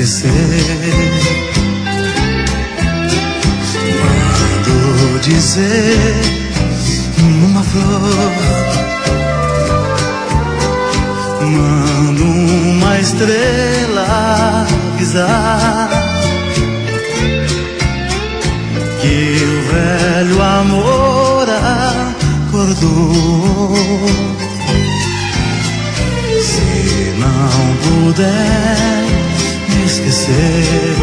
esquecer. Mando dizer numa flor, mando uma estrela avisar que o velho amor acordou. Se não puder me esquecer,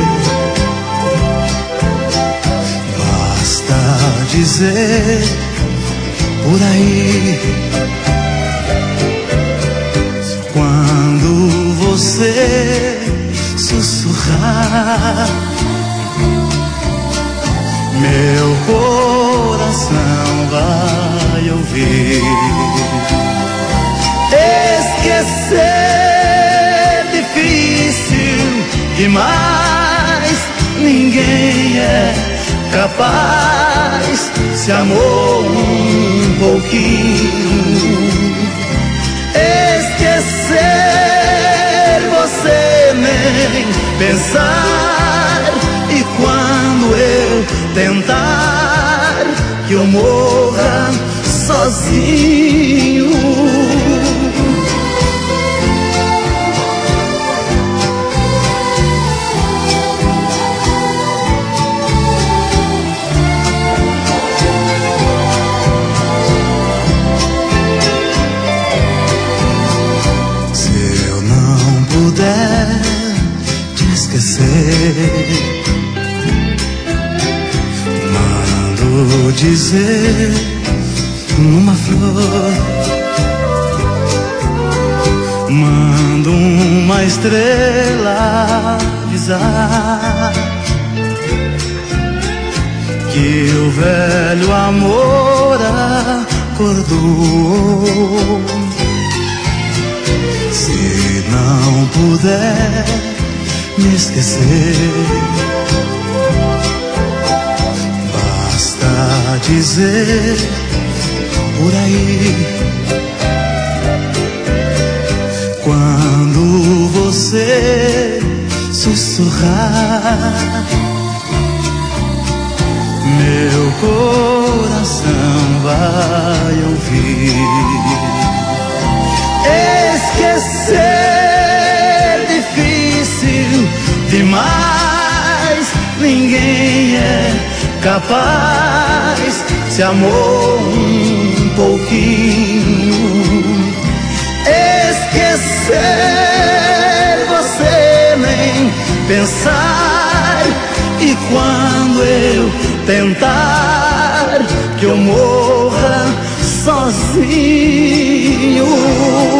basta dizer por aí. Quando você sussurrar, meu coração vai ouvir. Esquecer difícil demais, ninguém é capaz. Se amou um pouquinho, esquecer você nem pensar. E quando eu tentar que eu morra sozinho, te esquecer, mando dizer numa flor, mando uma estrela avisar que o velho amor acordou. Se não puder me esquecer, basta dizer por aí. Quando você sussurrar, meu coração vai ouvir. Esquecer difícil demais, ninguém é capaz. Se amou um pouquinho, esquecer você nem pensar. E quando eu tentar que eu morra sozinho,